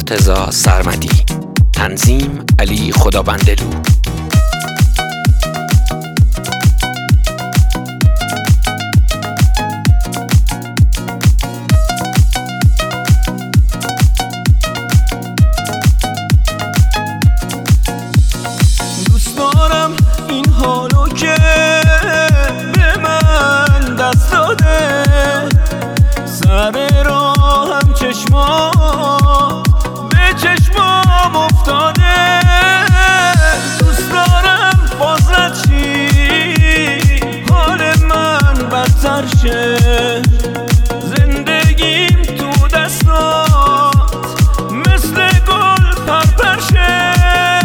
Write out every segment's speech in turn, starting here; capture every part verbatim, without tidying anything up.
مرتضی سرمدی، تنظیم علی خدابندلو. دوست دارم این حالو که به من دست داده، سر راهم چشما به چشمام افتاده. دوست دارم بازت چی حال من بدتر شه، زندگیم تو دستات مثل گل پرپر شه.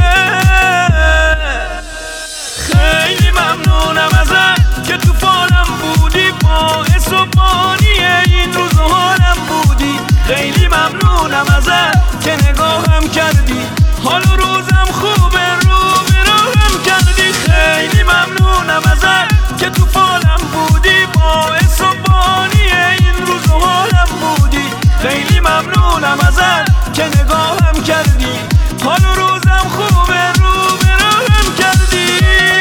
خیلی ممنونم ازت که تو فالم بودی، باعث و بانی این روز و حالم بودی. خیلی ممنونم ازت که نگاهم کردی، حال و روزم خوبه رو به راهم کردی. خیلی ممنونم ازت که تو فالم بودی، باعث و بانی این روز و حالم بودی. خیلی ممنونم ازت که نگاهم کردی، حال و روزم خوبه رو به راهم کردی.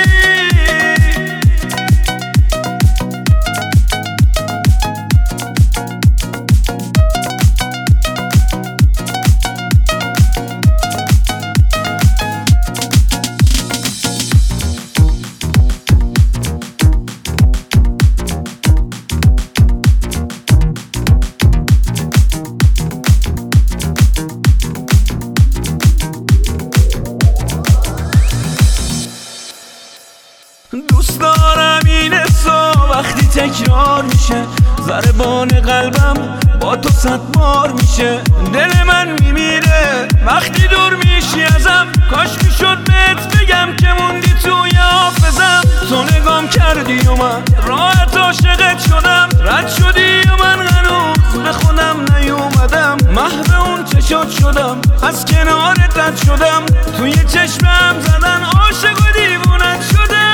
دوست دارم این حسا وقتی تکرار میشه، ضربان قلبم با تو صد بار میشه. دل من میمیره وقتی دور میشی ازم، کاش میشد بهت بگم که موندی توی حافظم. تو نگام کردی و من راحت عاشقت شدم، رد شدی و من هنوز به خودم نیومدم. محو اون چشات شدم، از کنارت رد شدم، توی چشمم زدن عاشق و دیوونت شدم.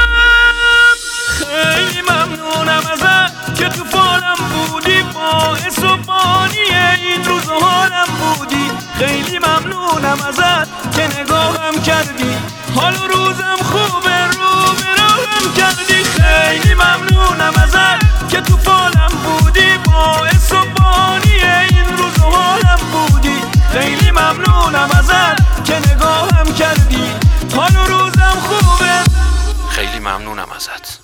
خیلی ممنونم ازت که تو فالم بودی، باعث و بانی این روز و حالم بودی. خیلی ممنونم ازت که نگاهم کردی، حال و روزم خوبه رو به راهم کردی. خیلی ممنونم ازت که تو فالم بودی، باعث و بانی این روز و حالم بودی. خیلی ممنونم ازت که نگاهم کردی، حال و روزم خوبه. خیلی ممنونم ازت.